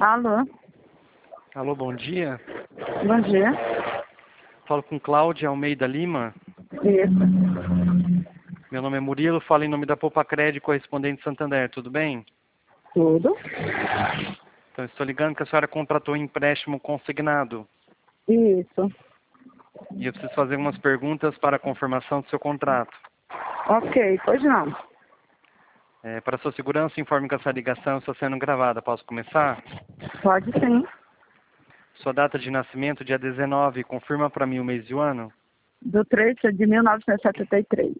Alô, Alô, bom dia. bom dia. Falo com Cláudia Almeida Lima. Isso, Meu nome é Murilo, falo em nome da Poupa Crédito, correspondente Santander, tudo bem? tudo. Então, estou ligando que a senhora contratou um empréstimo consignado. Isso. E eu preciso fazer umas perguntas para a confirmação do seu contrato. Ok, pois não. Para sua segurança, informe que essa ligação está sendo gravada. Posso começar? Pode sim. Sua data de nascimento, dia 19, confirma para mim o mês e o ano? Do 3 de 1973.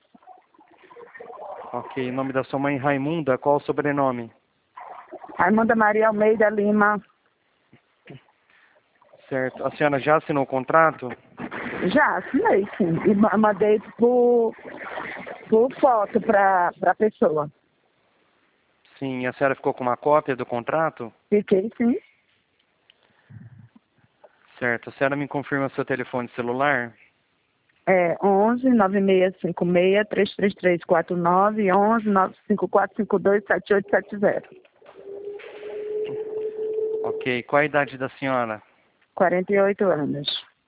Ok, nome da sua mãe, Raimunda, qual o sobrenome? Raimunda Maria Almeida Lima. Certo. A senhora já assinou o contrato? Já assinei, sim. E mandei por foto para a pessoa. Sim, a senhora ficou com uma cópia do contrato? Fiquei, sim. Certo. A senhora me confirma seu telefone celular? É 11 9656 33349 11 95452 7870. Ok. Qual a idade da senhora? 48 anos.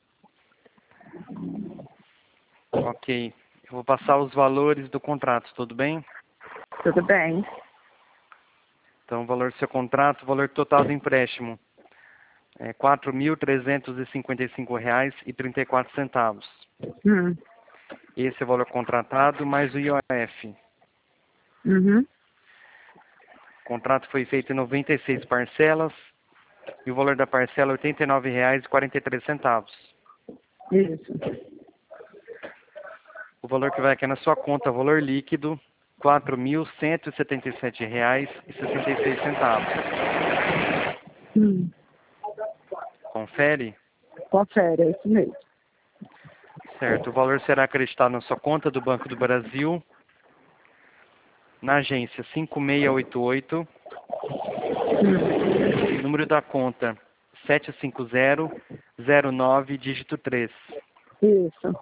Ok. Eu vou passar os valores do contrato, tudo bem? Tudo bem? Então, o valor do seu contrato, o valor total do empréstimo é R$ 4.355,34. Hum. Esse é o valor contratado, mais o IOF. Uhum. O contrato foi feito em 96 parcelas e o valor da parcela é R$ 89,43. Isso. O valor que vai aqui na sua conta, valor líquido, R$ 4.177,66. Hum. Confere? Confere, é isso mesmo. Certo. O valor será acreditado na sua conta do Banco do Brasil, na agência 5688, número da conta 75009, dígito 3. Isso.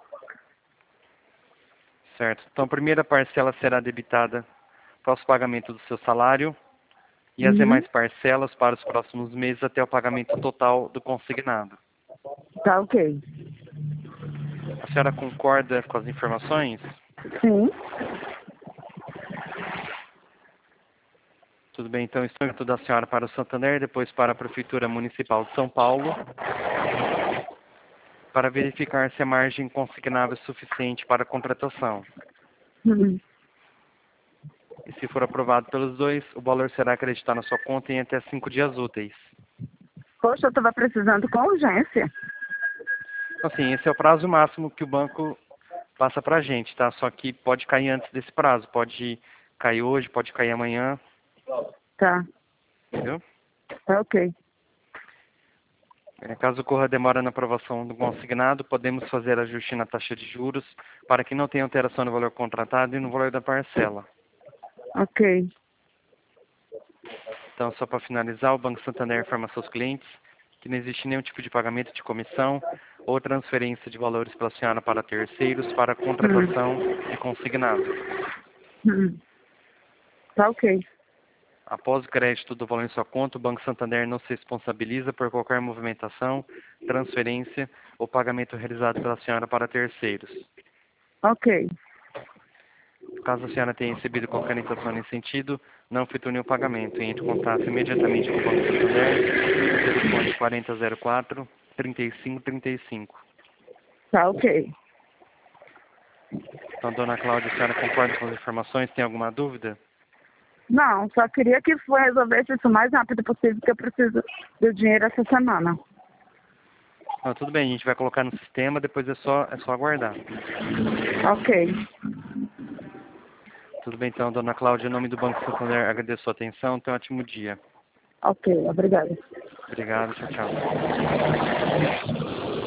Certo. Então, a primeira parcela será debitada para o pagamento do seu salário e as Uhum. demais parcelas para os próximos meses até o pagamento total do consignado. Tá ok. A senhora concorda com as informações? Sim. Tudo bem, então estou da senhora para o Santander, depois para a Prefeitura Municipal de São Paulo, para verificar se a margem consignável é suficiente para a contratação. Uhum. E se for aprovado pelos dois, o valor será acreditado na sua conta em até 5 dias úteis. Poxa, eu estava precisando com urgência. Assim, esse é o prazo máximo que o banco passa para a gente, tá? Só que pode cair antes desse prazo. Pode cair hoje, pode cair amanhã, Tá. entendeu? Tá ok. Caso ocorra demora na aprovação do consignado, podemos fazer ajuste na taxa de juros para que não tenha alteração no valor contratado e no valor da parcela. Ok. Então, só para finalizar, o Banco Santander informa aos seus clientes que não existe nenhum tipo de pagamento de comissão ou transferência de valores pela senhora para terceiros para a contratação de consignado. Uhum. Tá ok. Após o crédito do valor em sua conta, o Banco Santander não se responsabiliza por qualquer movimentação, transferência ou pagamento realizado pela senhora para terceiros. Ok. Caso a senhora tenha recebido qualquer orientação nesse sentido, não efetue nenhum pagamento. Entre em contato imediatamente com o Banco Santander, telefone 4004-3535. Tá ok. Então, dona Cláudia, a senhora concorda com as informações? Tem alguma dúvida? Não, só queria que resolvesse isso o mais rápido possível, porque eu preciso do dinheiro essa semana. Não, tudo bem, a gente vai colocar no sistema, depois é só aguardar. Ok. Tudo bem, então, dona Cláudia, em nome do Banco Santander, agradeço a sua atenção. Tenha um ótimo dia. Ok, obrigada. Obrigado, tchau, tchau.